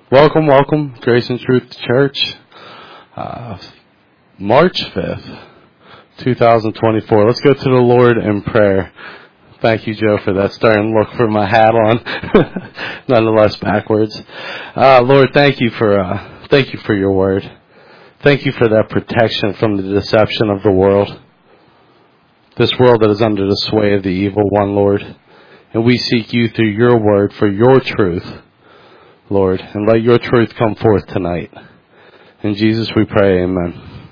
Welcome, Grace and Truth Church. March 5th, 2024. Let's go to the Lord in prayer. Thank you, Joe, for that. Starting to look for my hat on, nonetheless backwards. Lord, thank you for your word. Thank you for that protection from the deception of the world. This world that is under the sway of the evil one, Lord. And we seek you through your word for your truth, Lord, and let your truth come forth tonight. In Jesus we pray, amen.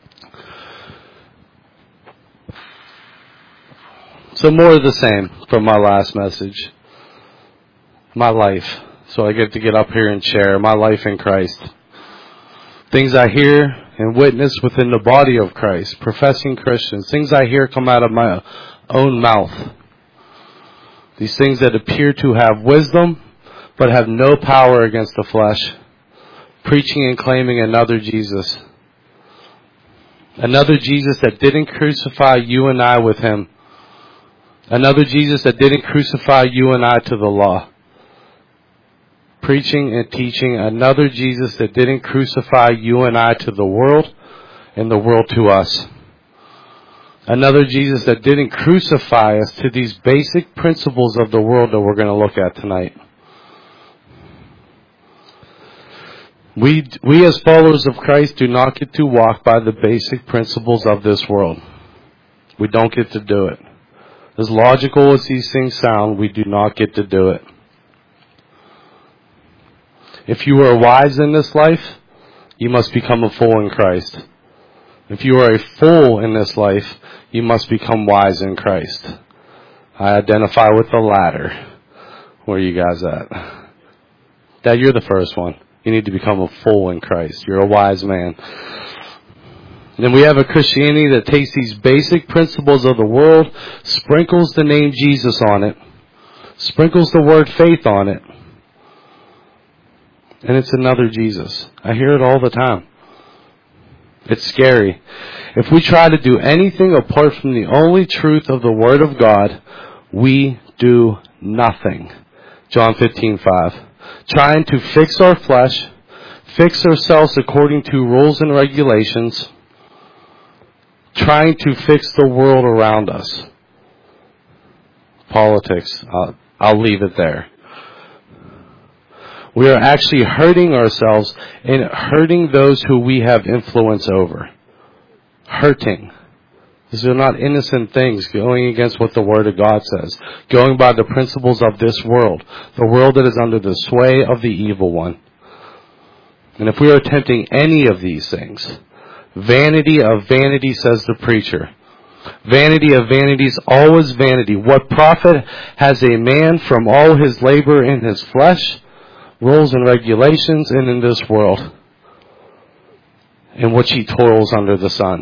So more of the same from my last message. My life. So I get to get up here and share my life in Christ. Things I hear and witness within the body of Christ, professing Christians. Things I hear come out of my own mouth. These things that appear to have wisdom, but have no power against the flesh, preaching and claiming another Jesus. Another Jesus that didn't crucify you and I with him. Another Jesus that didn't crucify you and I to the law. Preaching and teaching another Jesus that didn't crucify you and I to the world and the world to us. Another Jesus that didn't crucify us to these basic principles of the world that we're going to look at tonight. We as followers of Christ do not get to walk by the basic principles of this world. We don't get to do it. As logical as these things sound, we do not get to do it. If you are wise in this life, you must become a fool in Christ. If you are a fool in this life, you must become wise in Christ. I identify with the latter. Where are you guys at? Dad, you're the first one. You need to become a fool in Christ. You're a wise man. Then we have a Christianity that takes these basic principles of the world, sprinkles the name Jesus on it, sprinkles the word faith on it, and it's another Jesus. I hear it all the time. It's scary. If we try to do anything apart from the only truth of the Word of God, we do nothing. John 15:5. Trying to fix our flesh, fix ourselves according to rules and regulations, trying to fix the world around us. Politics. I'll leave it there. We are actually hurting ourselves and hurting those who we have influence over. Hurting. These are not innocent things going against what the Word of God says. Going by the principles of this world. The world that is under the sway of the evil one. And if we are attempting any of these things, vanity of vanity, says the preacher. Vanity of vanities, always vanity. What profit has a man from all his labor in his flesh, rules and regulations, and in this world, in which he toils under the sun?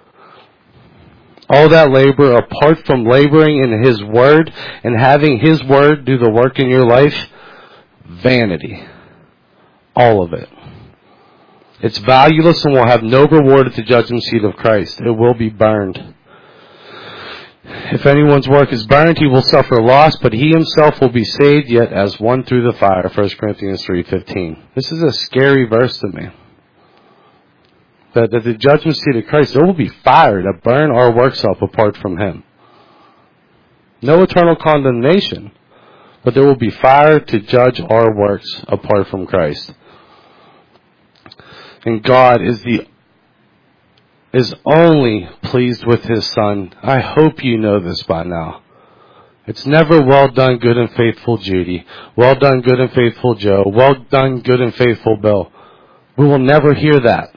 All that labor, apart from laboring in his word and having his word do the work in your life, vanity. All of it. It's valueless and will have no reward at the judgment seat of Christ. It will be burned. If anyone's work is burned, he will suffer loss, but he himself will be saved, yet as one through the fire. 1 Corinthians 3:15. This is a scary verse to me. That at the judgment seat of Christ, there will be fire to burn our works up apart from him. No eternal condemnation, but there will be fire to judge our works apart from Christ. And God is only pleased with his Son. I hope you know this by now. It's never well done, good and faithful Judy. Well done, good and faithful Joe. Well done, good and faithful Bill. We will never hear that.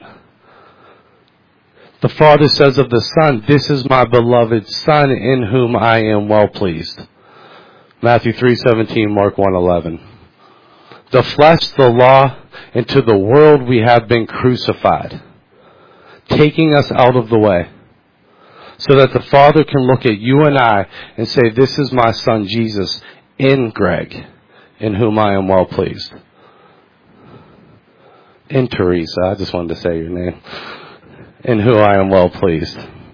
The Father says of the Son, "This is my beloved Son in whom I am well pleased." Matthew 3:17, Mark 1:11. The flesh, the law, and to the world we have been crucified, taking us out of the way, so that the Father can look at you and I and say, "This is my Son Jesus in Greg, in whom I am well pleased." In Teresa, I just wanted to say your name. In whom I am well pleased.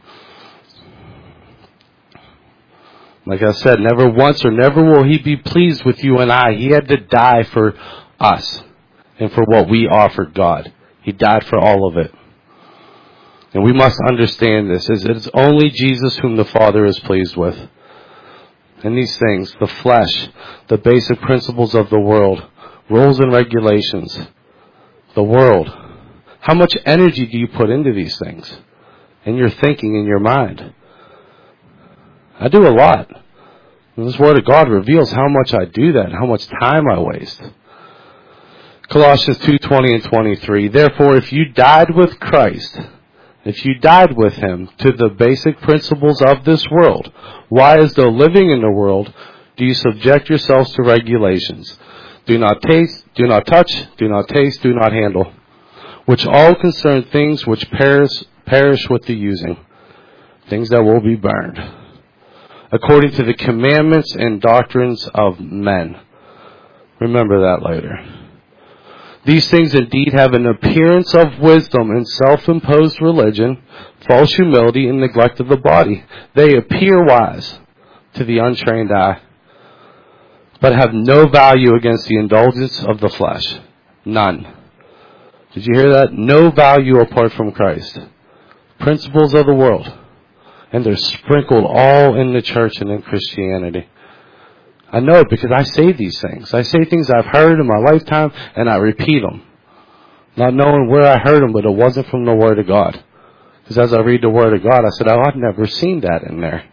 Like I said, never once or never will he be pleased with you and I. He had to die for us. and for what we offered God. He died for all of it. And we must understand this. It's only Jesus whom the Father is pleased with. And these things, the flesh, the basic principles of the world, rules and regulations, the world. How much energy do you put into these things? In your thinking, in your mind? I do a lot. And this Word of God reveals how much I do that, how much time I waste. Colossians 2:20 and 23. Therefore, if you died with Christ, if you died with Him to the basic principles of this world, why, as though living in the world, do you subject yourselves to regulations? Do not taste, do not touch, do not taste, do not handle, which all concern things which perish with the using, things that will be burned, according to the commandments and doctrines of men. Remember that later. These things indeed have an appearance of wisdom and self-imposed religion, false humility, and neglect of the body. They appear wise to the untrained eye, but have no value against the indulgence of the flesh. None. Did you hear that? No value apart from Christ. Principles of the world. And they're sprinkled all in the church and in Christianity. I know it because I say these things. I say things I've heard in my lifetime, and I repeat them. Not knowing where I heard them, but it wasn't from the Word of God. Because as I read the Word of God, I said, I've never seen that in there.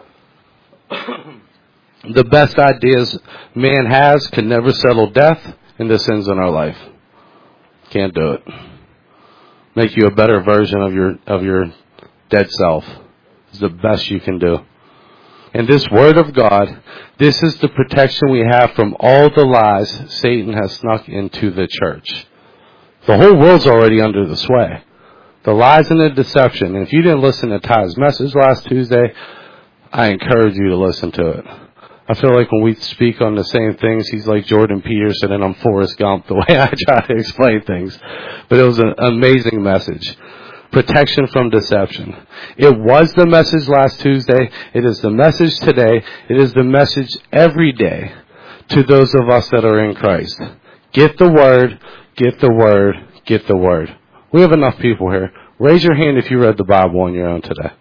The best ideas man has can never settle death and the sins in our life. Can't do it. Make you a better version of your dead self. It's the best you can do. And this Word of God, this is the protection we have from all the lies Satan has snuck into the church. The whole world's already under the sway. The lies and the deception. And if you didn't listen to Ty's message last Tuesday, I encourage you to listen to it. I feel like when we speak on the same things, he's like Jordan Peterson and I'm Forrest Gump, the way I try to explain things. But it was an amazing message. Protection from deception. It was the message last Tuesday. It is the message today. It is the message every day to those of us that are in Christ. Get the Word, get the Word, get the Word. We have enough people here. Raise your hand if you read the Bible on your own today.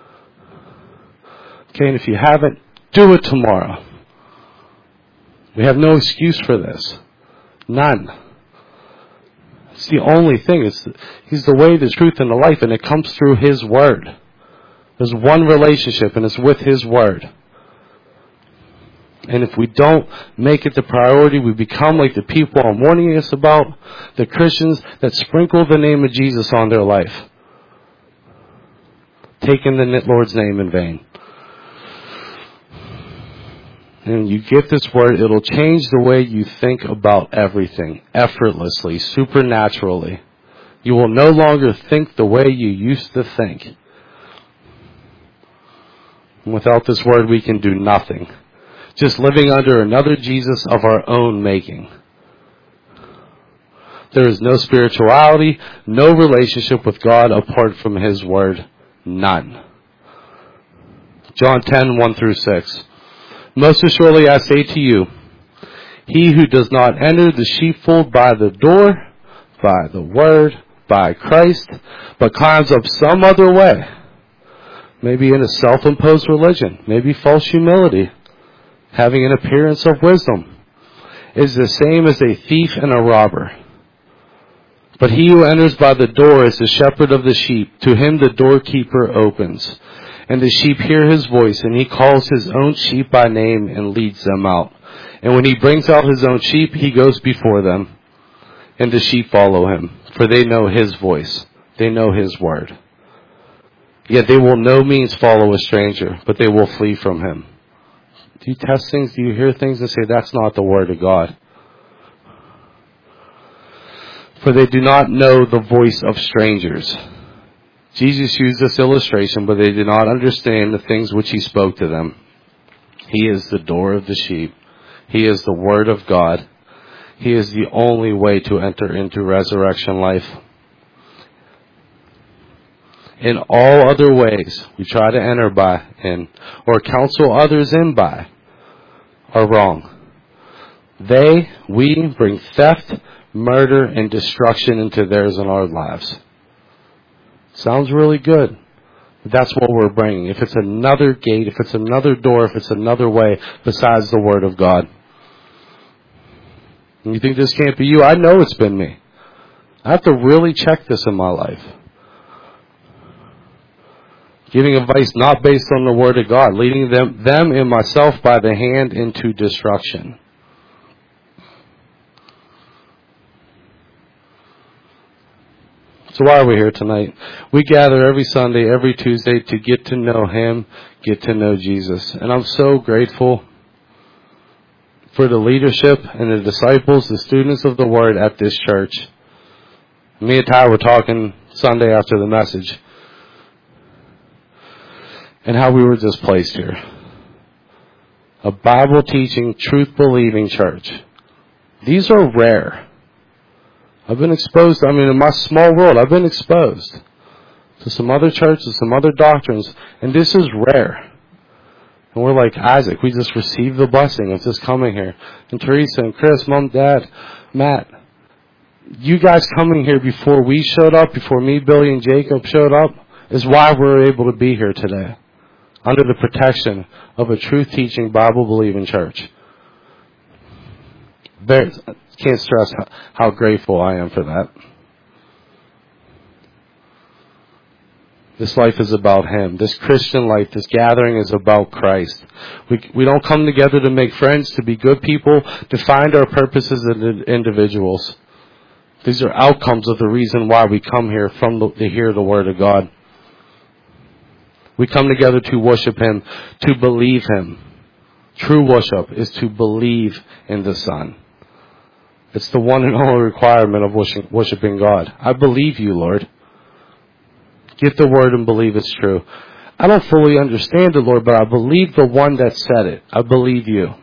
Okay, and if you haven't, do it tomorrow. We have no excuse for this. None. It's the only thing. He's the way, the truth, and the life, and it comes through His Word. There's one relationship, and it's with His Word. And if we don't make it the priority, we become like the people I'm warning us about, the Christians that sprinkle the name of Jesus on their life, taking the Lord's name in vain. And you get this Word, it'll change the way you think about everything, effortlessly, supernaturally. You will no longer think the way you used to think. And without this Word, we can do nothing. Just living under another Jesus of our own making. There is no spirituality, no relationship with God apart from His Word. None. John 10:1-6. Most assuredly I say to you, he who does not enter the sheepfold by the door, by the Word, by Christ, but climbs up some other way, maybe in a self-imposed religion, maybe false humility, having an appearance of wisdom, is the same as a thief and a robber. But he who enters by the door is the shepherd of the sheep. To him the doorkeeper opens. And the sheep hear his voice, and he calls his own sheep by name and leads them out. And when he brings out his own sheep, he goes before them. And the sheep follow him, for they know his voice. They know his word. Yet they will no means follow a stranger, but they will flee from him. Do you test things? Do you hear things and say, that's not the word of God? For they do not know the voice of strangers. Jesus used this illustration, but they did not understand the things which he spoke to them. He is the door of the sheep. He is the Word of God. He is the only way to enter into resurrection life. In all other ways we try to enter by in or counsel others in by are wrong. We bring theft, murder, and destruction into theirs and our lives. Sounds really good. That's what we're bringing. If it's another gate, if it's another door, if it's another way besides the Word of God. And you think this can't be you? I know it's been me. I have to really check this in my life. Giving advice not based on the Word of God, leading them and myself by the hand into destruction. So why are we here tonight? We gather every Sunday, every Tuesday to get to know Him, get to know Jesus. And I'm so grateful for the leadership and the disciples, the students of the Word at this church. Me and Ty were talking Sunday after the message. And how we were just placed here. A Bible-teaching, truth-believing church. These are rare. I've been exposed, in my small world, I've been exposed to some other churches, some other doctrines, and this is rare. And we're like Isaac, we just received the blessing of just coming here. And Teresa and Chris, Mom, Dad, Matt, you guys coming here before we showed up, before me, Billy, and Jacob showed up, is why we're able to be here today. Under the protection of a truth-teaching, Bible-believing church. Can't stress how grateful I am for that. This life is about Him. This Christian life, this gathering is about Christ. We don't come together to make friends, to be good people, to find our purposes as individuals. These are outcomes of the reason why we come here to hear the Word of God. We come together to worship Him, to believe Him. True worship is to believe in the Son. It's the one and only requirement of worshiping God. I believe you, Lord. Get the Word and believe it's true. I don't fully understand it, Lord, but I believe the one that said it. I believe you.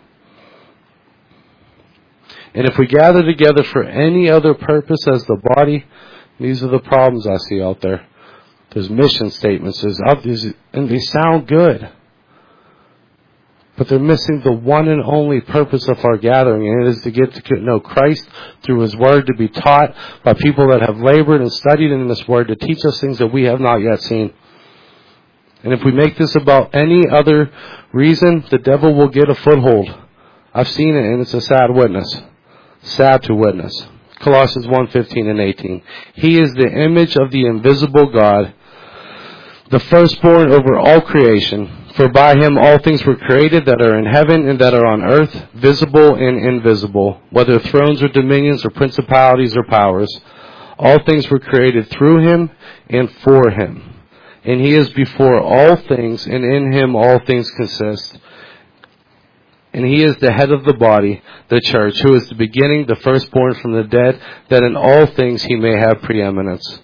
And if we gather together for any other purpose as the body, these are the problems I see out there. There's mission statements, there's others, and they sound good. But they're missing the one and only purpose of our gathering, and it is to get to know Christ through His Word, to be taught by people that have labored and studied in this Word, to teach us things that we have not yet seen. And if we make this about any other reason, the devil will get a foothold. I've seen it, and it's a sad witness. Sad to witness. Colossians 1:15 and 18. He is the image of the invisible God, the firstborn over all creation. For by Him all things were created that are in heaven and that are on earth, visible and invisible, whether thrones or dominions or principalities or powers. All things were created through Him and for Him. And He is before all things, and in Him all things consist. And He is the head of the body, the church, who is the beginning, the firstborn from the dead, that in all things He may have preeminence.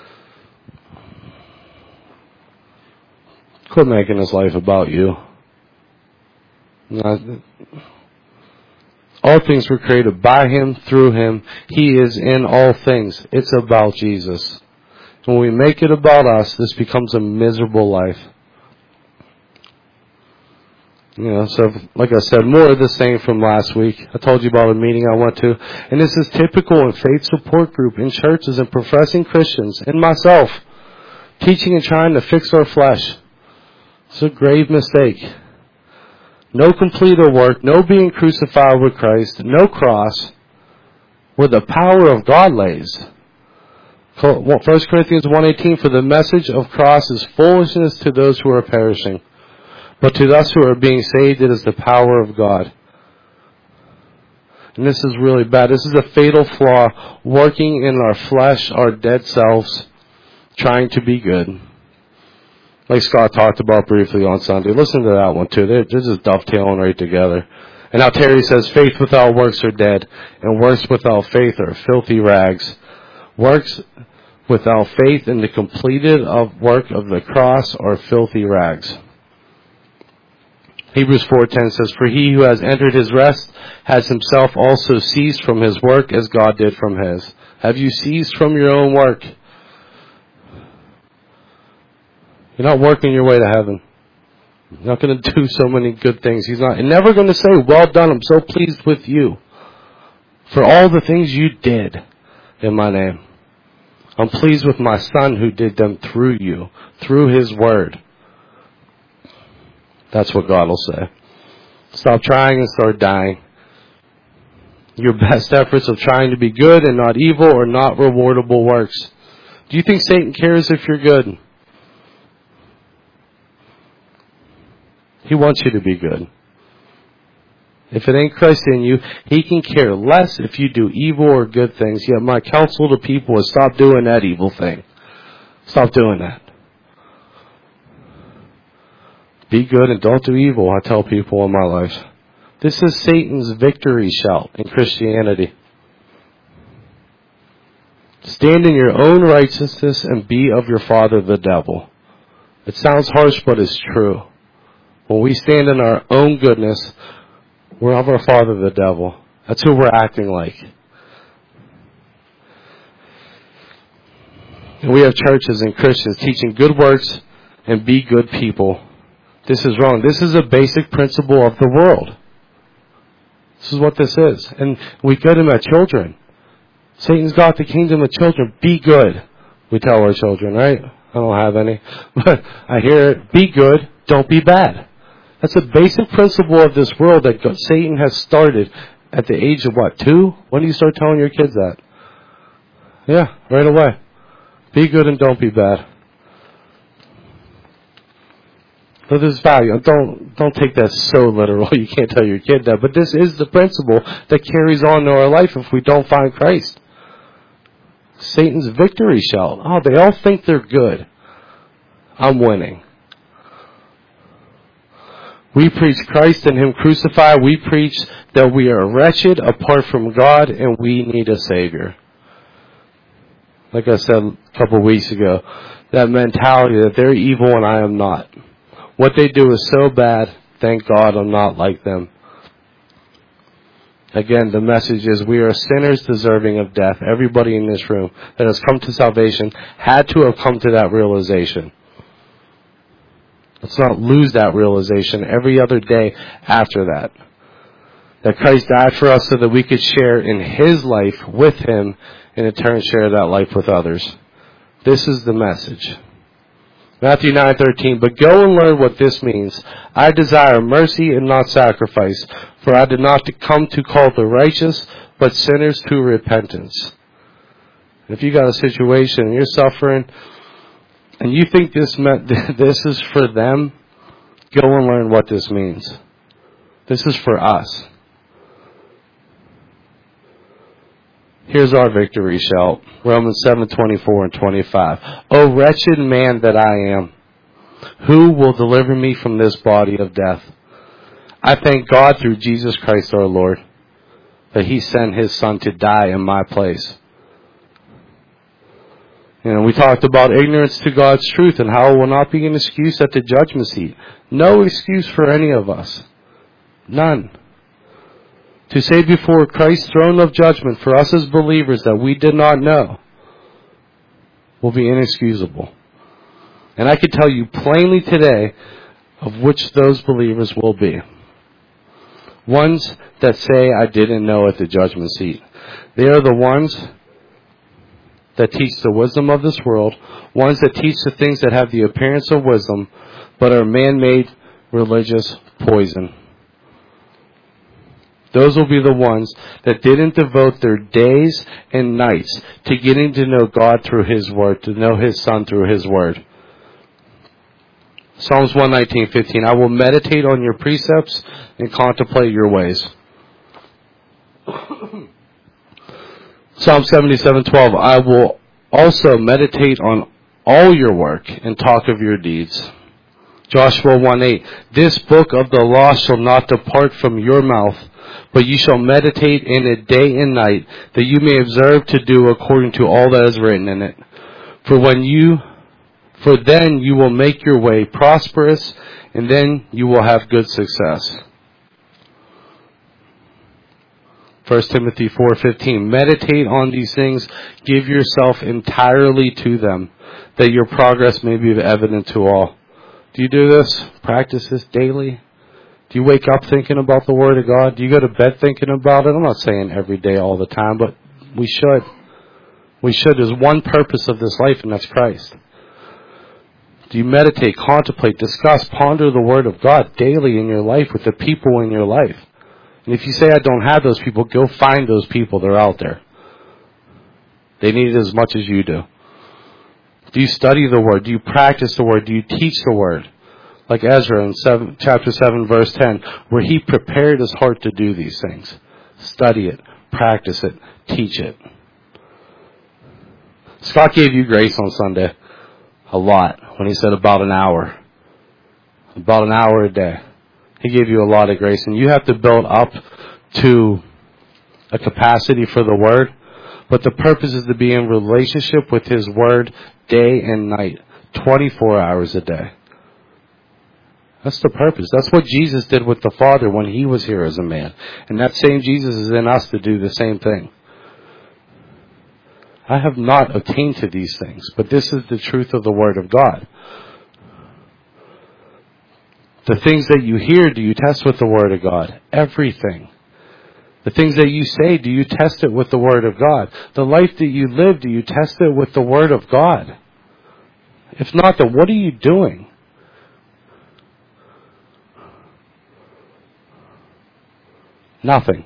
Quit making His life about you. All things were created by Him, through Him. He is in all things. It's about Jesus. When we make it about us, this becomes a miserable life. So like I said, more of the same from last week. I told you about a meeting I went to. And this is typical in faith support group, in churches, and professing Christians, and myself, teaching and trying to fix our flesh. It's a grave mistake. No completer work, no being crucified with Christ, no cross, where the power of God lays. 1 Corinthians 1:18, for the message of cross is foolishness to those who are perishing. But to us who are being saved, it is the power of God. And this is really bad. This is a fatal flaw, working in our flesh, our dead selves, trying to be good. Like Scott talked about briefly on Sunday. Listen to that one too. They're just dovetailing right together. And now Terry says, faith without works are dead, and works without faith are filthy rags. Works without faith in the completed work of the cross are filthy rags. Hebrews 4:10 says, for he who has entered his rest has himself also ceased from his work as God did from his. Have you ceased from your own work? You're not working your way to heaven. You're not going to do so many good things. He's never going to say, well done, I'm so pleased with you. for all the things you did in my name. I'm pleased with my Son who did them through you, through His Word. That's what God will say. Stop trying and start dying. Your best efforts of trying to be good and not evil are not rewardable works. Do you think Satan cares if you're good? He wants you to be good. If it ain't Christ in you, he can care less if you do evil or good things. Yet my counsel to people is stop doing that evil thing. Stop doing that. Be good and don't do evil, I tell people in my life. This is Satan's victory shout in Christianity. Stand in your own righteousness and be of your father the devil. It sounds harsh, but it's true. When we stand in our own goodness, we're of our father the devil. That's who we're acting like. And we have churches and Christians teaching good works and be good people. This is wrong. This is a basic principle of the world. This is what this is. And we get them at children. Satan's got the kingdom of children. Be good. We tell our children, right? I don't have any. But I hear it. Be good. Don't be bad. That's a basic principle of this world that Satan has started at the age of what, 2? When do you start telling your kids that? Yeah, right away. Be good and don't be bad. So there's value. Don't take that so literal. You can't tell your kid that. But this is the principle that carries on in our life if we don't find Christ. Satan's victory shout. Oh, they all think they're good. I'm winning. We preach Christ and Him crucified. We preach that we are wretched apart from God and we need a Savior. Like I said a couple of weeks ago, that mentality that they're evil and I am not. What they do is so bad, thank God I'm not like them. Again, the message is we are sinners deserving of death. Everybody in this room that has come to salvation had to have come to that realization. Let's not lose that realization every other day after that. That Christ died for us so that we could share in His life with Him and in turn share that life with others. This is the message. Matthew 9:13, but go and learn what this means. I desire mercy and not sacrifice, for I did not come to call the righteous, but sinners to repentance. If you got a situation and you're suffering, and you think this is for them, go and learn what this means. This is for us. Here's our victory shout. Romans 7:24 and 25. O wretched man that I am, who will deliver me from this body of death? I thank God through Jesus Christ our Lord, that He sent His Son to die in my place. You know, we talked about ignorance to God's truth and how it will not be an excuse at the judgment seat. No excuse for any of us. None. To say before Christ's throne of judgment for us as believers that we did not know will be inexcusable. And I can tell you plainly today of which those believers will be. Ones that say I didn't know at the judgment seat. They are the ones that teach the wisdom of this world, ones that teach the things that have the appearance of wisdom, but are man-made religious poison. Those will be the ones that didn't devote their days and nights to getting to know God through His Word, to know His Son through His Word. Psalms 119:15, I will meditate on your precepts and contemplate your ways. Psalm 77:12, I will also meditate on all your work and talk of your deeds. Joshua 1:8, this book of the law shall not depart from your mouth, but you shall meditate in it day and night, that you may observe to do according to all that is written in it. For then you will make your way prosperous, and then you will have good success. 1 Timothy 4:15, meditate on these things, give yourself entirely to them, that your progress may be evident to all. Do you do this? Practice this daily? Do you wake up thinking about the Word of God? Do you go to bed thinking about it? I'm not saying every day, all the time, but we should. We should. There's one purpose of this life, and that's Christ. Do you meditate, contemplate, discuss, ponder the Word of God daily in your life with the people in your life? And if you say, I don't have those people, go find those people. They're out there. They need it as much as you do. Do you study the Word? Do you practice the Word? Do you teach the Word? Like Ezra in chapter 7, verse 10, where he prepared his heart to do these things. Study it, practice it, teach it. Scott gave you grace on Sunday. A lot. When he said about an hour. About an hour a day. He gave you a lot of grace. And you have to build up to a capacity for the Word. But the purpose is to be in relationship with His Word day and night. 24 hours a day. That's the purpose. That's what Jesus did with the Father when He was here as a man. And that same Jesus is in us to do the same thing. I have not attained to these things, but this is the truth of the Word of God. The things that you hear, do you test with the Word of God? Everything. The things that you say, do you test it with the Word of God? The life that you live, do you test it with the Word of God? If not, then what are you doing? Nothing.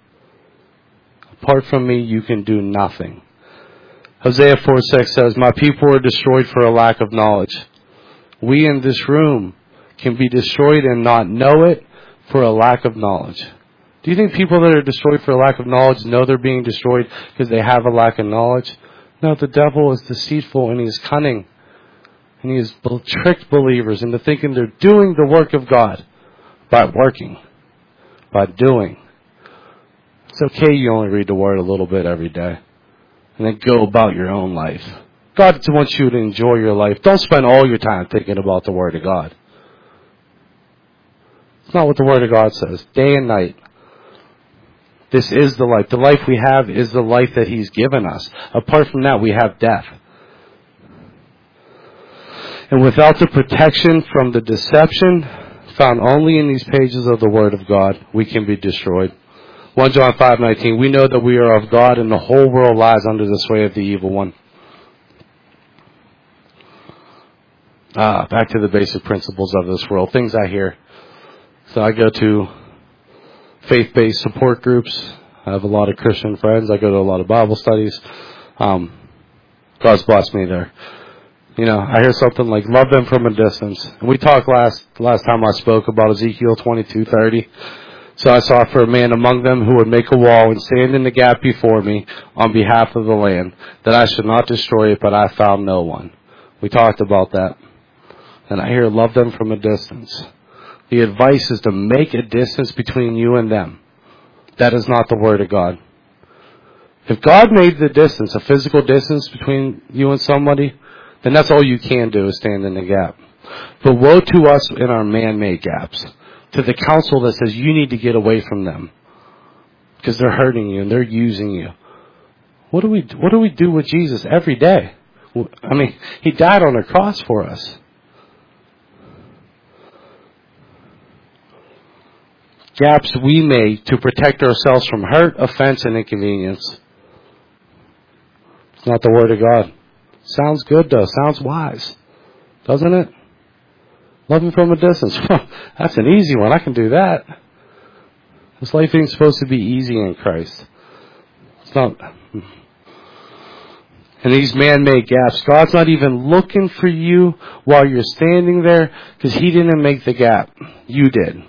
Apart from me, you can do nothing. Hosea 4:6 says, my people are destroyed for a lack of knowledge. We in this room can be destroyed and not know it for a lack of knowledge. Do you think people that are destroyed for a lack of knowledge know they're being destroyed because they have a lack of knowledge? No, the devil is deceitful and he is cunning. And he has tricked believers into thinking they're doing the work of God by working, by doing. It's okay you only read the Word a little bit every day. And then go about your own life. God wants you to enjoy your life. Don't spend all your time thinking about the Word of God. It's not what the Word of God says. Day and night. This is the life. The life we have is the life that He's given us. Apart from that, we have death. And without the protection from the deception found only in these pages of the Word of God, we can be destroyed. 1 John 5:19, we know that we are of God and the whole world lies under the sway of the evil one. Back to the basic principles of this world. Things I hear. So I go to faith-based support groups. I have a lot of Christian friends. I go to a lot of Bible studies. God's blessed me there. You know, I hear something like, love them from a distance. And we talked last time I spoke about Ezekiel 22:30. So I sought for a man among them who would make a wall and stand in the gap before me on behalf of the land, that I should not destroy it, but I found no one. We talked about that. And I hear love them from a distance. The advice is to make a distance between you and them. That is not the Word of God. If God made the distance, a physical distance between you and somebody, then that's all you can do is stand in the gap. But woe to us in our man-made gaps. To the counsel that says you need to get away from them because they're hurting you and they're using you. What do we do with Jesus every day? I mean, He died on a cross for us. Gaps we make to protect ourselves from hurt, offense, and inconvenience. It's not the Word of God. Sounds good though. Sounds wise. Doesn't it? Love Him from a distance. That's an easy one. I can do that. This life ain't supposed to be easy in Christ. It's not. And these man-made gaps, God's not even looking for you while you're standing there because He didn't make the gap. You did.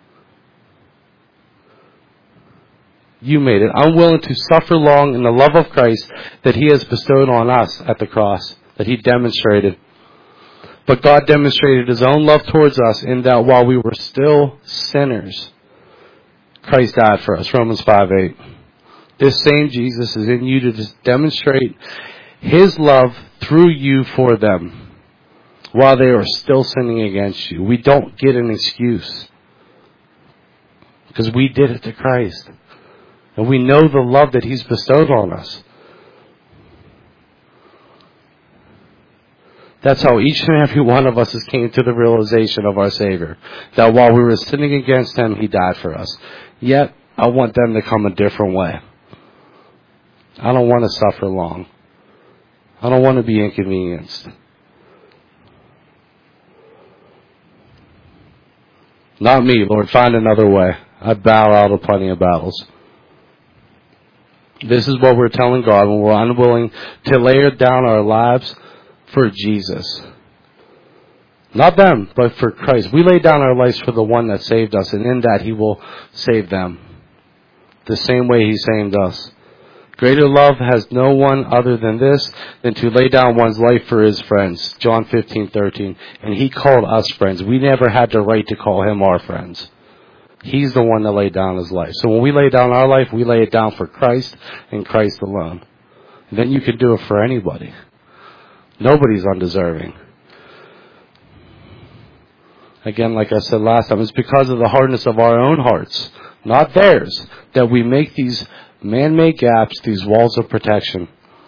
You made it. I'm willing to suffer long in the love of Christ that He has bestowed on us at the cross, that He demonstrated. But God demonstrated His own love towards us in that while we were still sinners, Christ died for us. Romans 5:8. This same Jesus is in you to demonstrate His love through you for them while they are still sinning against you. We don't get an excuse because we did it to Christ. And we know the love that He's bestowed on us. That's how each and every one of us has came to the realization of our Savior. That while we were sinning against Him, He died for us. Yet, I want them to come a different way. I don't want to suffer long. I don't want to be inconvenienced. Not me, Lord. Find another way. I bow out of plenty of battles. This is what we're telling God when we're unwilling to lay down our lives for Jesus. Not them, but for Christ. We lay down our lives for the one that saved us, and in that He will save them. The same way He saved us. Greater love has no one other than this, than to lay down one's life for his friends. John 15:13. And He called us friends. We never had the right to call Him our friends. He's the one that laid down His life. So when we lay down our life, we lay it down for Christ and Christ alone. And then you can do it for anybody. Nobody's undeserving. Again, like I said last time, it's because of the hardness of our own hearts, not theirs, that we make these man-made gaps, these walls of protection.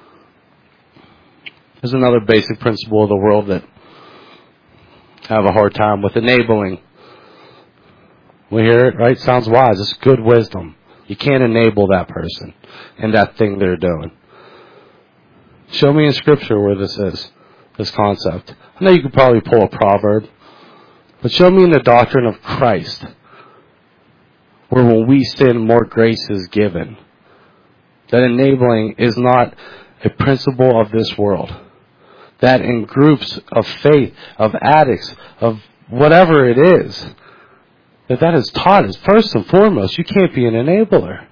There's another basic principle of the world that I have a hard time with: enabling. We hear it, right? Sounds wise. It's good wisdom. You can't enable that person and that thing they're doing. Show me in Scripture where this is, this concept. I know you could probably pull a proverb, but show me in the doctrine of Christ where when we sin, more grace is given. That enabling is not a principle of this world. That in groups of faith, of addicts, of whatever it is, that is taught is first and foremost, you can't be an enabler.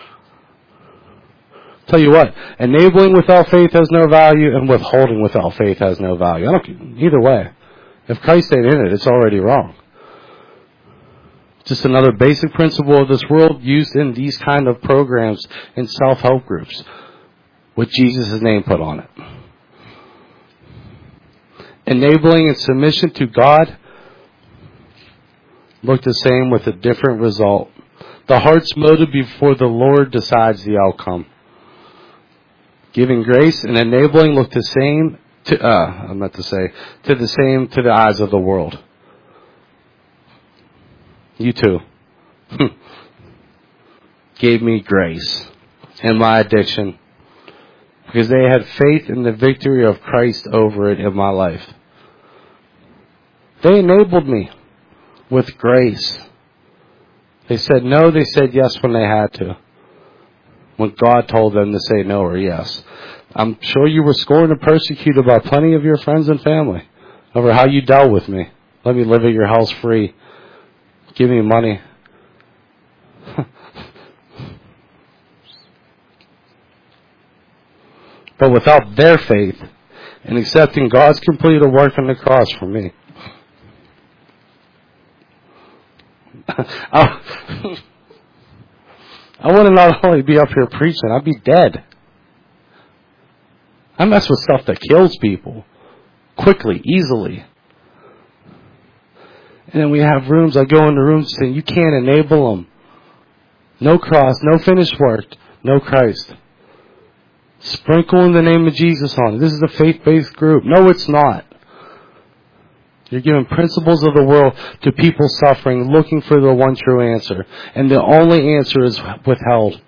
Tell you what, enabling without faith has no value, and withholding without faith has no value. Either way. If Christ ain't in it, it's already wrong. Just another basic principle of this world used in these kind of programs in self-help groups with Jesus' name put on it. Enabling and submission to God look the same with a different result. The heart's motive before the Lord decides the outcome. Giving grace and enabling look the same to the eyes of the world. You too gave me grace in my addiction because they had faith in the victory of Christ over it in my life. They enabled me with grace. They said no, they said yes when they had to. When God told them to say no or yes. I'm sure you were scorned and persecuted by plenty of your friends and family over how you dealt with me. Let me live at your house free. Give me money. But without their faith and accepting God's completed work on the cross for me, I wouldn't not only be up here preaching, I'd be dead. I mess with stuff that kills people quickly, easily. And then we have rooms, I go into rooms saying, you can't enable them. No cross, no finished work, no Christ. Sprinkle in the name of Jesus on it. This is a faith-based group. No, it's not. You're giving principles of the world to people suffering, looking for the one true answer. And the only answer is withheld.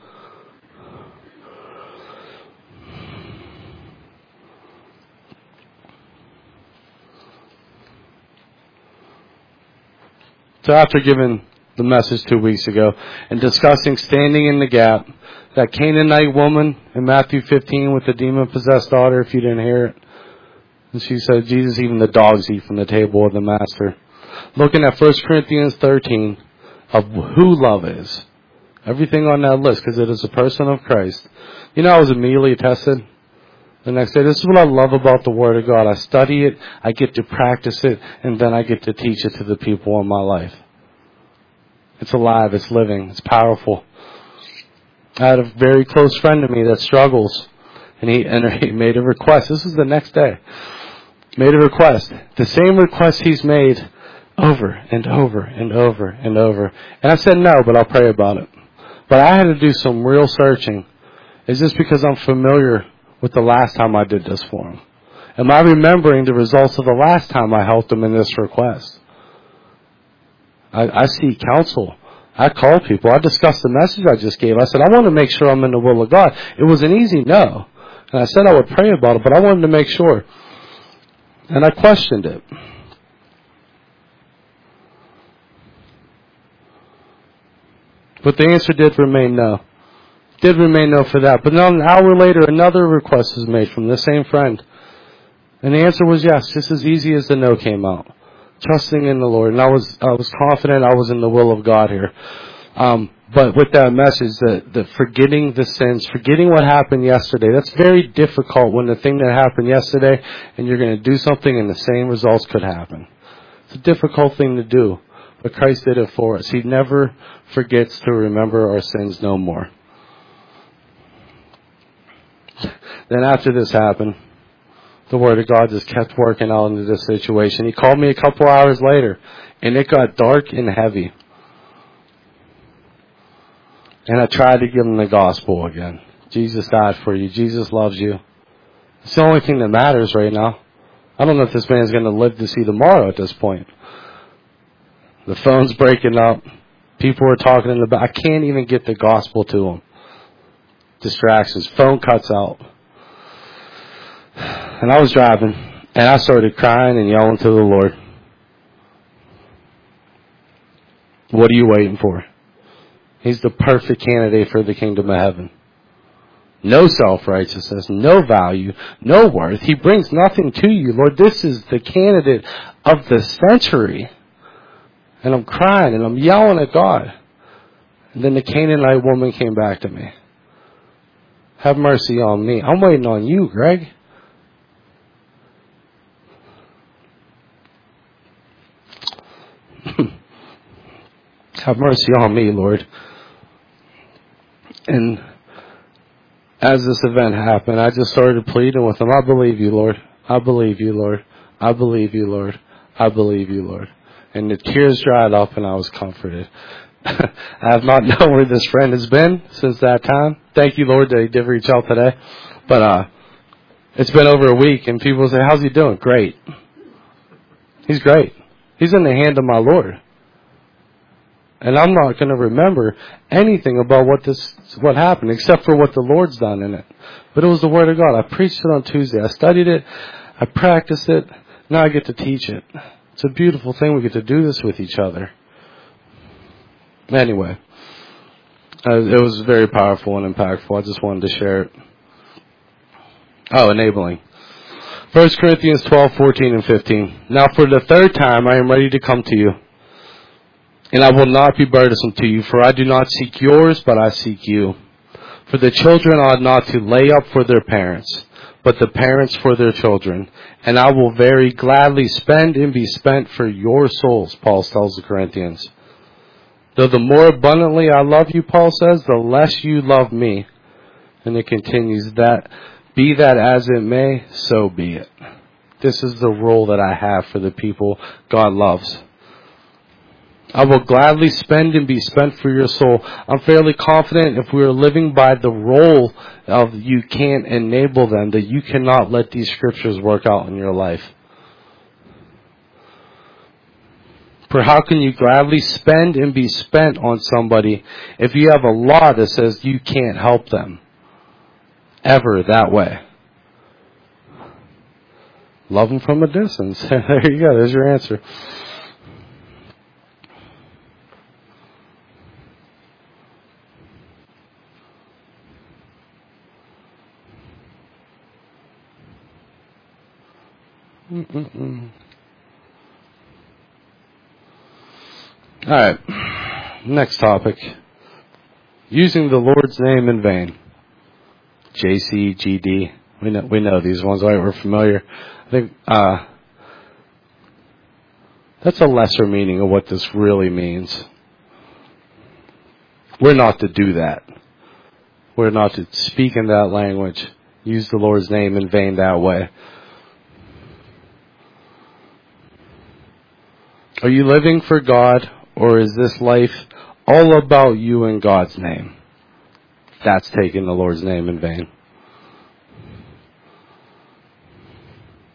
So after giving the message 2 weeks ago and discussing standing in the gap, that Canaanite woman in Matthew 15 with the demon-possessed daughter, if you didn't hear it, and she said, Jesus, even the dogs eat from the table of the Master. Looking at 1 Corinthians 13 of who love is. Everything on that list, because it is a person of Christ. You know, I was immediately tested. The next day, this is what I love about the Word of God. I study it, I get to practice it, and then I get to teach it to the people in my life. It's alive, it's living, it's powerful. I had a very close friend of me that struggles, and he made a request. This is the next day. Made a request. The same request he's made over and over and over and over. And I said no, but I'll pray about it. But I had to do some real searching. Is this because I'm familiar with the last time I did this for him? Am I remembering the results of the last time I helped them in this request? I seek counsel. I call people. I discussed the message I just gave. I said, I want to make sure I'm in the will of God. It was an easy no. And I said I would pray about it, but I wanted to make sure. And I questioned it. But the answer did remain no. Did remain no for that. But now an hour later, another request was made from the same friend. And the answer was yes, just as easy as the no came out. Trusting in the Lord. And I was confident I was in the will of God here. But with that message, that forgetting the sins, forgetting what happened yesterday, that's very difficult when the thing that happened yesterday and you're going to do something and the same results could happen. It's a difficult thing to do. But Christ did it for us. He never forgets to remember our sins no more. Then after this happened, the Word of God just kept working out into this situation. He called me a couple hours later, and it got dark and heavy. And I tried to give him the gospel again. Jesus died for you. Jesus loves you. It's the only thing that matters right now. I don't know if this man's going to live to see tomorrow at this point. The phone's breaking up. People are talking in the back. I can't even get the gospel to him. Distractions. Phone cuts out. And I was driving, and I started crying and yelling to the Lord. What are you waiting for? He's the perfect candidate for the kingdom of heaven. No self-righteousness, no value, no worth. He brings nothing to you. Lord, this is the candidate of the century. And I'm crying and I'm yelling at God. And then the Canaanite woman came back to me. Have mercy on me. I'm waiting on you, Greg. Have mercy on me, Lord. And as this event happened, I just started pleading with him. I believe you, Lord. I believe you, Lord. I believe you, Lord. I believe you, Lord. And the tears dried up and I was comforted. I have not known where this friend has been since that time. Thank you, Lord, that he did reach out today. But it's been over a week and people say, how's he doing? Great. He's great. He's in the hand of my Lord. And I'm not going to remember anything about what happened except for what the Lord's done in it. But it was the Word of God. I preached it on Tuesday. I studied it. I practiced it. Now I get to teach it. It's a beautiful thing. We get to do this with each other. Anyway, it was very powerful and impactful. I just wanted to share it. Oh, enabling. 1 Corinthians 12, 14, and 15. Now for the third time I am ready to come to you. And I will not be burdensome to you, for I do not seek yours, but I seek you. For the children ought not to lay up for their parents, but the parents for their children. And I will very gladly spend and be spent for your souls, Paul tells the Corinthians. Though the more abundantly I love you, Paul says, the less you love me. And it continues, that be that as it may, so be it. This is the role that I have for the people God loves. I will gladly spend and be spent for your soul. I'm fairly confident if we are living by the role of you can't enable them, that you cannot let these scriptures work out in your life. For how can you gladly spend and be spent on somebody if you have a law that says you can't help them ever that way? Love them from a distance. There you go. There's your answer. All right. Next topic. Using the Lord's name in vain. JC, GD. We know these ones, right? We're familiar. I think that's a lesser meaning of what this really means. We're not to do that. We're not to speak in that language. Use the Lord's name in vain that way. Are you living for God, or is this life all about you and God's name? That's taking the Lord's name in vain.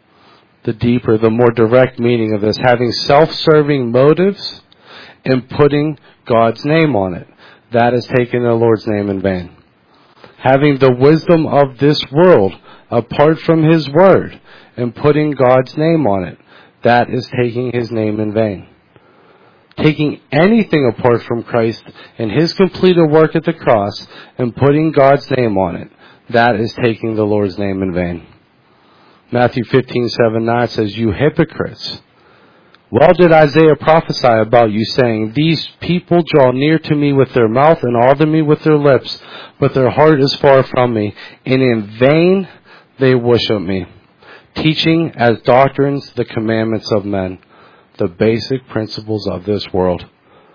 the deeper, the more direct meaning of this. Having self-serving motives and putting God's name on it. That is taking the Lord's name in vain. Having the wisdom of this world apart from His Word and putting God's name on it. That is taking His name in vain. Taking anything apart from Christ and His completed work at the cross and putting God's name on it. That is taking the Lord's name in vain. Matthew 15:7-9 says, "You hypocrites! Well did Isaiah prophesy about you, saying, These people draw near to me with their mouth and honor me with their lips, but their heart is far from me, and in vain they worship me, teaching as doctrines the commandments of men," the basic principles of this world.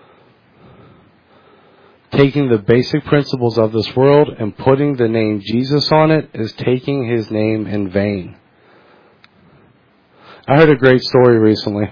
Taking the basic principles of this world and putting the name Jesus on it is taking His name in vain. I heard a great story recently.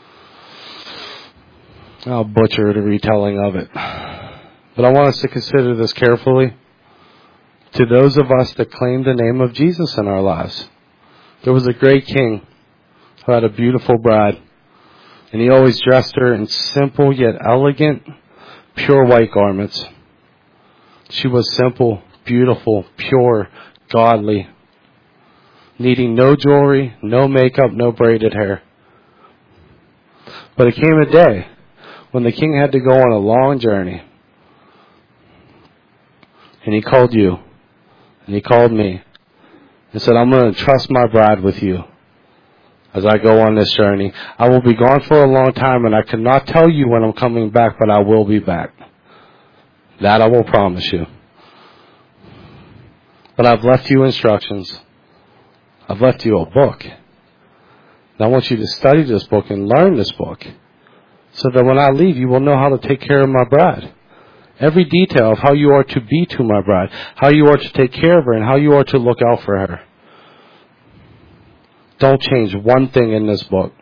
I'll butcher the retelling of it. But I want us to consider this carefully. To those of us that claim the name of Jesus in our lives. There was a great king who had a beautiful bride. And he always dressed her in simple yet elegant, pure white garments. She was simple, beautiful, pure, godly, needing no jewelry, no makeup, no braided hair. But it came a day when the king had to go on a long journey. And he called you, and he called me, and said, "I'm going to trust my bride with you as I go on this journey. I will be gone for a long time, and I cannot tell you when I'm coming back, but I will be back. That I will promise you. But I've left you instructions. I've left you a book. And I want you to study this book and learn this book so that when I leave, you will know how to take care of my bride. Every detail of how you are to be to my bride, how you are to take care of her, and how you are to look out for her. Don't change one thing in this book."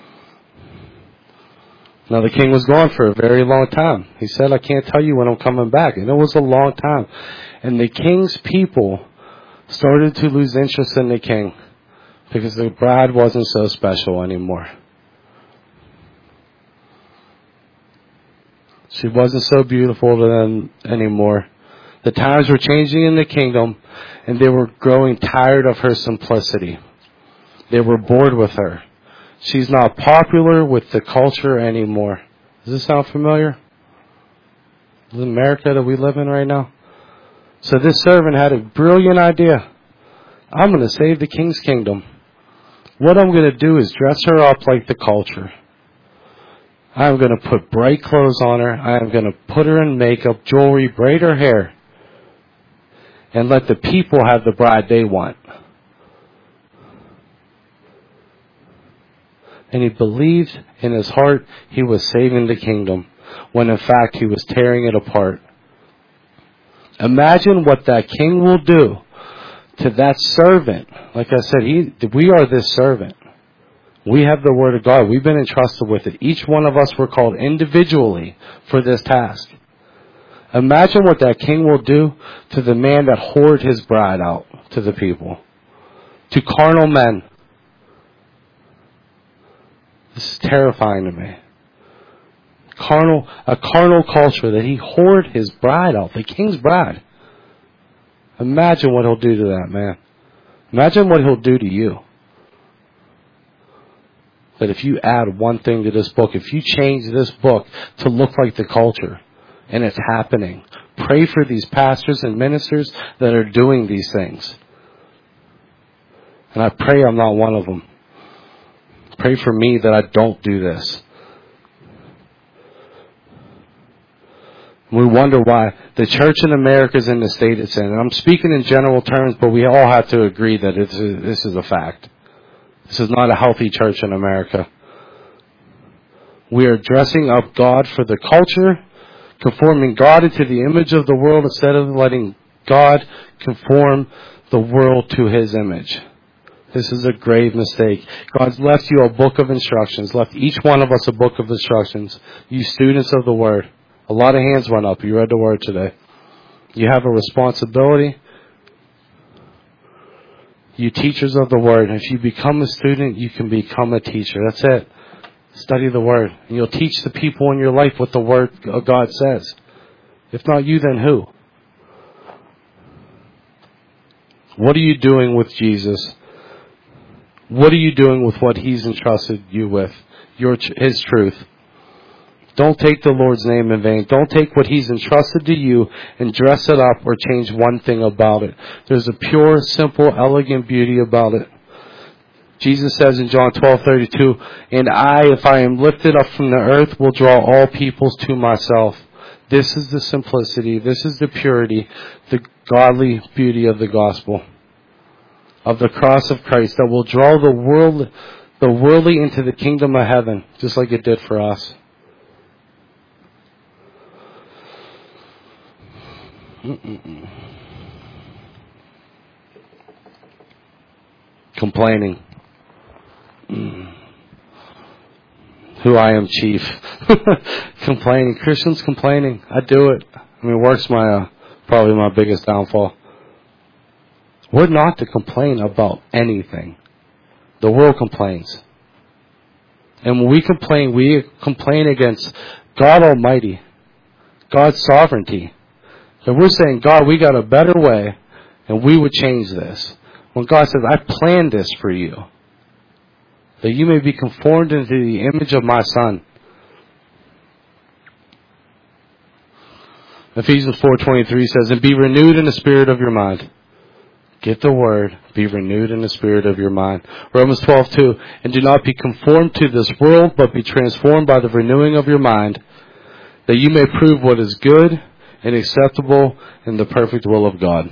Now the king was gone for a very long time. He said, "I can't tell you when I'm coming back." And it was a long time. And the king's people started to lose interest in the king because the bride wasn't so special anymore. She wasn't so beautiful to them anymore. The times were changing in the kingdom, and they were growing tired of her simplicity. They were bored with her. She's not popular with the culture anymore. Does this sound familiar? Is it America that we live in right now? So this servant had a brilliant idea. I'm going to save the king's kingdom. What I'm going to do is dress her up like the culture. I'm going to put bright clothes on her. I am going to put her in makeup, jewelry, braid her hair, and let the people have the bride they want. And he believed in his heart he was saving the kingdom, when in fact he was tearing it apart. Imagine what that king will do to that servant. Like I said, we are this servant. We have the Word of God. We've been entrusted with it. Each one of us were called individually for this task. Imagine what that king will do to the man that whored his bride out to the people. To carnal men. This is terrifying to me. A carnal culture that he whored his bride out, the king's bride. Imagine what he'll do to that man. Imagine what he'll do to you. But if you add one thing to this book, if you change this book to look like the culture, and it's happening, pray for these pastors and ministers that are doing these things. And I pray I'm not one of them. Pray for me that I don't do this. We wonder why the church in America is in the state it's in. And I'm speaking in general terms, but we all have to agree that this is a fact. This is not a healthy church in America. We are dressing up God for the culture, conforming God into the image of the world instead of letting God conform the world to His image. This is a grave mistake. God's left you a book of instructions, left each one of us a book of instructions. You students of the Word. A lot of hands went up. You read the Word today. You have a responsibility. You teachers of the Word. If you become a student, you can become a teacher. That's it. Study the Word. And you'll teach the people in your life what the Word of God says. If not you, then who? What are you doing with Jesus? What are you doing with what He's entrusted you with? His truth. Don't take the Lord's name in vain. Don't take what He's entrusted to you and dress it up or change one thing about it. There's a pure, simple, elegant beauty about it. Jesus says in John 12:32, "And I, if I am lifted up from the earth, will draw all peoples to myself." This is the simplicity. This is the purity, the godly beauty of the gospel, of the cross of Christ, that will draw the worldly into the kingdom of heaven, just like it did for us. Complaining. Who I am chief. Complaining. Christians complaining. I do it. I mean, work's probably my biggest downfall. We're not to complain about anything. The world complains. And when we complain against God Almighty, God's sovereignty. And we're saying, God, we got a better way, and we would change this. When God says, I planned this for you, that you may be conformed into the image of my Son. Ephesians 4:23 says, and be renewed in the spirit of your mind. Get the word, be renewed in the spirit of your mind. Romans 12:2, and do not be conformed to this world, but be transformed by the renewing of your mind, that you may prove what is good and acceptable in the perfect will of God.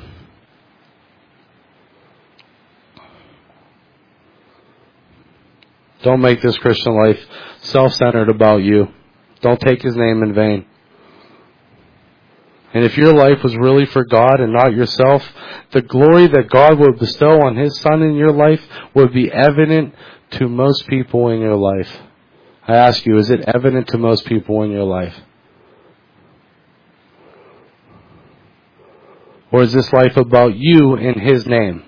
Don't make this Christian life self-centered about you. Don't take His name in vain. And if your life was really for God and not yourself, the glory that God would bestow on His Son in your life would be evident to most people in your life. I ask you, is it evident to most people in your life? Or is this life about you in His name?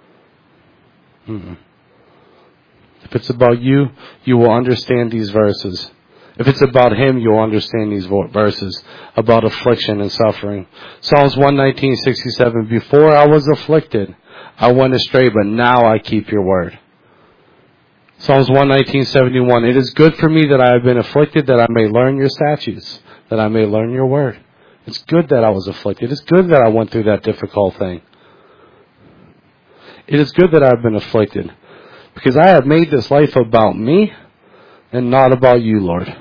If it's about you, you will understand these verses. If it's about Him, you'll understand these verses about affliction and suffering. Psalms 119:67, before I was afflicted, I went astray, but now I keep your word. Psalms 119:71, it is good for me that I have been afflicted, that I may learn your statutes, that I may learn your word. It's good that I was afflicted. It's good that I went through that difficult thing. It is good that I've been afflicted, because I have made this life about me and not about you, Lord.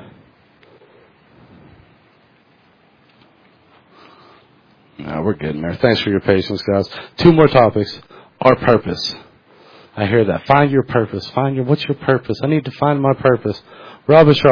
No, we're getting there. Thanks for your patience, guys. 2 more topics. Our purpose. I hear that. Find your purpose. What's your purpose? I need to find my purpose. Rubbish.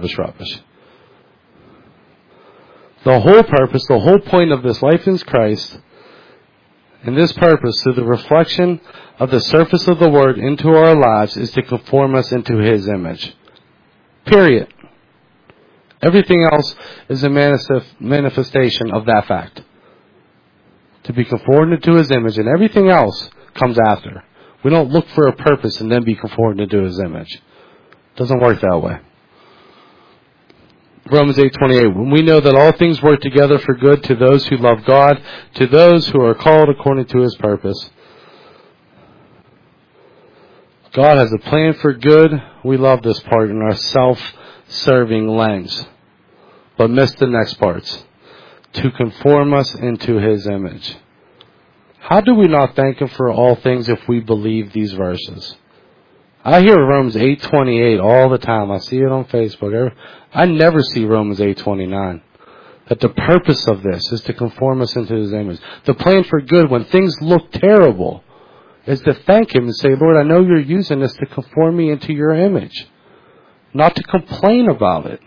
The whole purpose, the whole point of this life in Christ, and this purpose, through the reflection of the surface of the Word into our lives, is to conform us into His image. Period. Everything else is a manifestation of that fact. To be conformed into His image, and everything else comes after. We don't look for a purpose and then be conformed into His image. It doesn't work that way. Romans 8:28, when we know that all things work together for good to those who love God, to those who are called according to His purpose. God has a plan for good. We love this part in our self-serving lens, but miss the next parts. To conform us into His image. How do we not thank Him for all things if we believe these verses? I hear Romans 8:28 all the time. I see it on Facebook. I never see Romans 8:29. That the purpose of this is to conform us into His image. The plan for good when things look terrible is to thank Him and say, Lord, I know You're using this to conform me into Your image. Not to complain about it.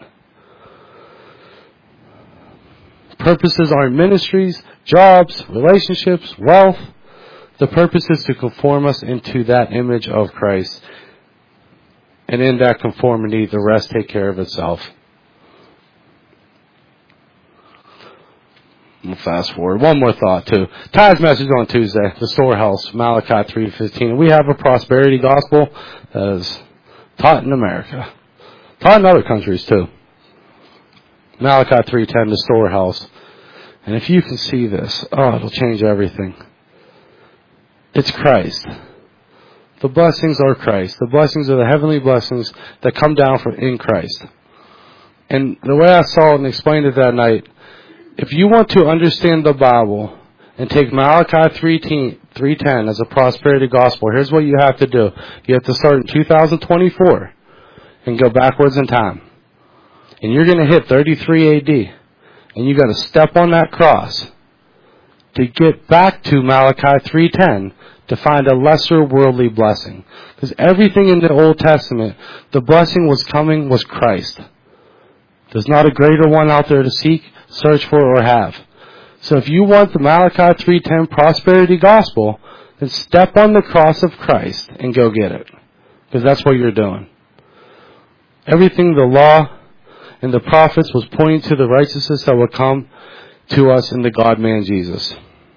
Purposes aren't ministries, jobs, relationships, wealth. The purpose is to conform us into that image of Christ. And in that conformity, the rest take care of itself. We'll fast forward. One more thought too. Ty's message on Tuesday, the storehouse, Malachi 3:15. We have a prosperity gospel that is taught in America. Taught in other countries too. Malachi 3:10, the storehouse. And if you can see this, it'll change everything. It's Christ. The blessings are Christ. The blessings are the heavenly blessings that come down in Christ. And the way I saw it and explained it that night, if you want to understand the Bible and take Malachi 3:10 as a prosperity gospel, here's what you have to do. You have to start in 2024 and go backwards in time. And you're going to hit 33 AD. And you got to step on that cross to get back to Malachi 3:10 to find a lesser worldly blessing. Because everything in the Old Testament, the blessing was Christ. There's not a greater one out there to seek, search for, or have. So if you want the Malachi 3:10 prosperity gospel, then step on the cross of Christ and go get it. Because that's what you're doing. Everything the law and the prophets was pointing to the righteousness that would come to us in the God-man Jesus.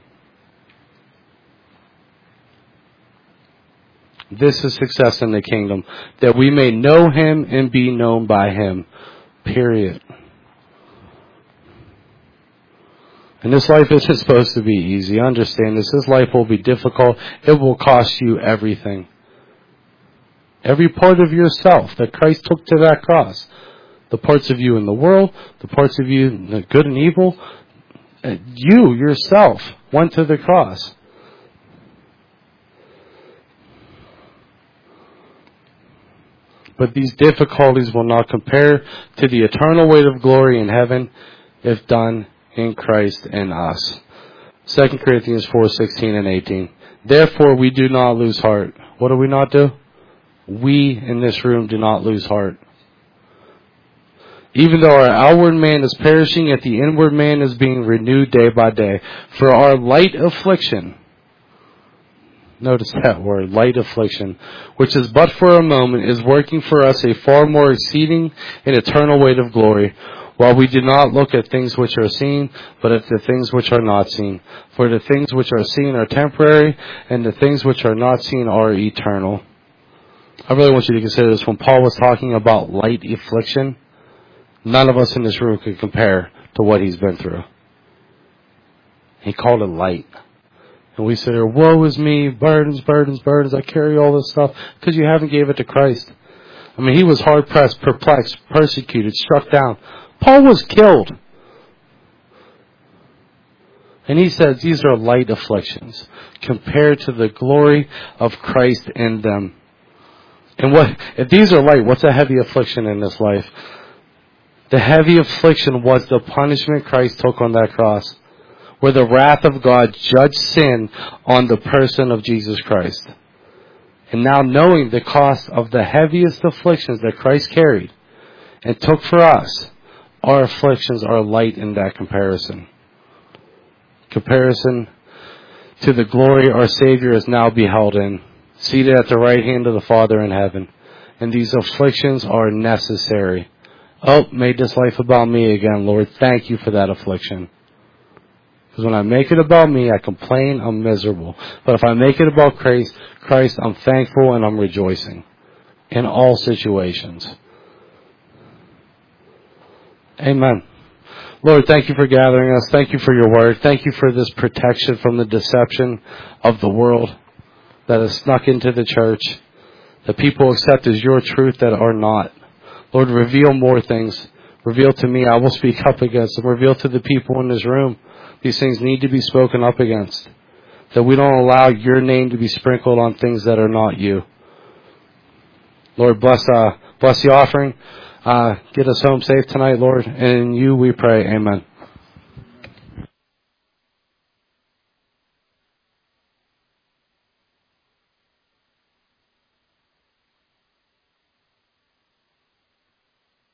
This is success in the kingdom, that we may know Him and be known by Him. Period. And this life isn't supposed to be easy. Understand this. This life will be difficult. It will cost you everything. Every part of yourself that Christ took to that cross. The parts of you in the world, the parts of you in the good and evil. You yourself went to the cross. But these difficulties will not compare to the eternal weight of glory in heaven if done in Christ in us. 2 Corinthians 4:16 and 18. Therefore we do not lose heart. What do we not do? We in this room do not lose heart. Even though our outward man is perishing, yet the inward man is being renewed day by day. For our light affliction, notice that word, light affliction, which is but for a moment, is working for us a far more exceeding and eternal weight of glory, while we do not look at things which are seen, but at the things which are not seen. For the things which are seen are temporary, and the things which are not seen are eternal. I really want you to consider this. When Paul was talking about light affliction, none of us in this room could compare to what he's been through. He called it light. And we sit there, woe is me, burdens, burdens, burdens. I carry all this stuff because you haven't gave it to Christ. I mean, he was hard pressed, perplexed, persecuted, struck down. Paul was killed. And he says these are light afflictions compared to the glory of Christ in them. And if these are light, what's a heavy affliction in this life? The heavy affliction was the punishment Christ took on that cross, where the wrath of God judged sin on the person of Jesus Christ. And now knowing the cost of the heaviest afflictions that Christ carried and took for us, our afflictions are light in that comparison. Comparison to the glory our Savior is now beheld in, seated at the right hand of the Father in heaven. And these afflictions are necessary. Oh, made this life about me again, Lord. Thank you for that affliction. Because when I make it about me, I complain, I'm miserable. But if I make it about Christ, I'm thankful and I'm rejoicing. In all situations. Amen. Lord, thank you for gathering us. Thank you for your word. Thank you for this protection from the deception of the world that has snuck into the church, that people accept as your truth that are not. Lord, reveal more things. Reveal to me, I will speak up against them. Reveal to the people in this room, these things need to be spoken up against. That we don't allow your name to be sprinkled on things that are not you. Lord, bless the offering. Get us home safe tonight, Lord. And in you we pray. Amen.